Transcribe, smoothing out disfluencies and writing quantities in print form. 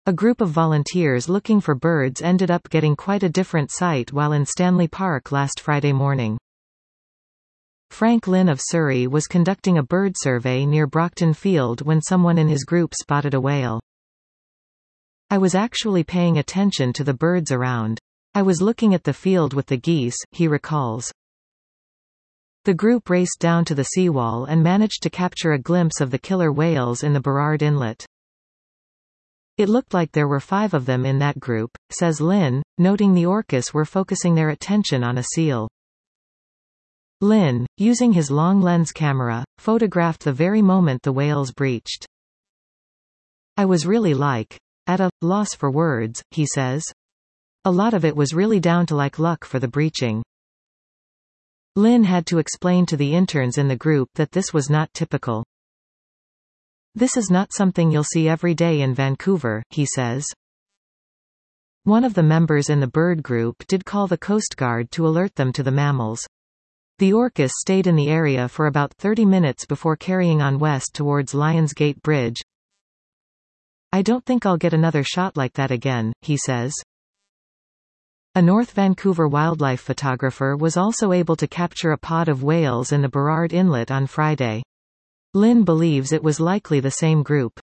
A group of volunteers looking for birds ended up getting quite a different sight while in Stanley Park last Friday morning. Frank Lynn of Surrey was conducting a bird survey near Brockton Field when someone in his group spotted a whale. "I was actually paying attention to the birds around. I was looking at the field with the geese," he recalls. The group raced down to the seawall and managed to capture a glimpse of the killer whales in the Burrard Inlet. "It looked like there were 5 of them in that group," says Lynn, noting the orcas were focusing their attention on a seal. Lynn, using his long lens camera, photographed the very moment the whales breached. "I was really at a loss for words," he says. "A lot of it was really down to luck for the breaching." Lynn had to explain to the interns in the group that this was not typical. "This is not something you'll see every day in Vancouver," he says. One of the members in the bird group did call the Coast Guard to alert them to the mammals. The orcas stayed in the area for about 30 minutes before carrying on west towards Lionsgate Bridge. "I don't think I'll get another shot like that again," he says. A North Vancouver wildlife photographer was also able to capture a pod of whales in the Burrard Inlet on Friday. Lynn believes it was likely the same group.